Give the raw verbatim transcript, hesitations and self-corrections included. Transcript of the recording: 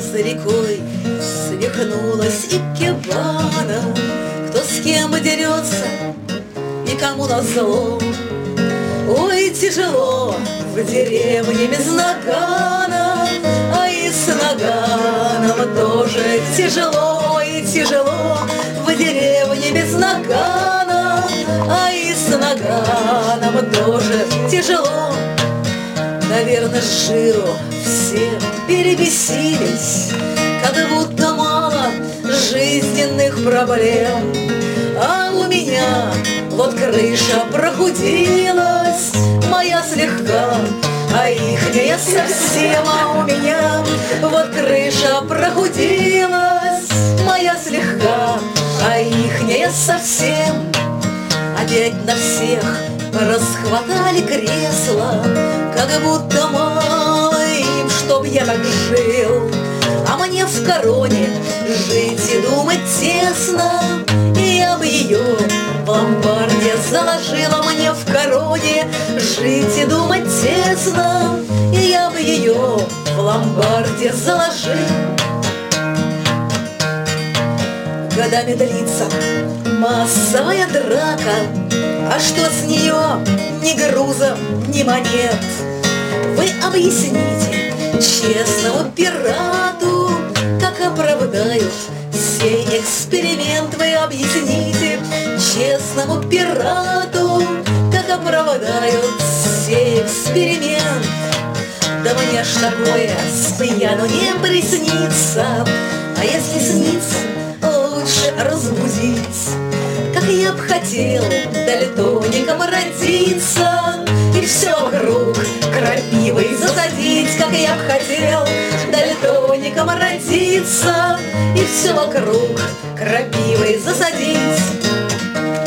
за рекой свихнулась икебана. Кто с кем дерется и кому назло. Ой, тяжело в деревне без нагана, а и с наганом тоже тяжело. И тяжело в деревне без нагана, а и с наганом тоже тяжело. Наверное, с жиру все перебесились, как будто мало жизненных проблем. А у меня вот крыша прохудилась, моя слегка, а ихняя совсем. А у меня вот крыша прохудилась, моя слегка, а ихняя совсем. Опять на всех расхватали кресла, как будто мало им, чтоб я так жил. А мне в короне жить и думать тесно, и я бы ее в ломбарде заложила. Мне в короне жить и думать тесно, и я бы ее в ломбарде заложил. Годами длится массовая драка, а что с нее ни груза, ни монет? Вы объясните честному пирату, как оправдают сей эксперимент. Вы объясните честному пирату, как оправдают сей эксперимент. Да мне ж такое с пьяну не приснится, а если снится, лучше разбудить. Как я б хотел дальтоником родиться и все вокруг крапивой засадить. Как я б хотел дальтоником родиться и все вокруг крапивой засадить.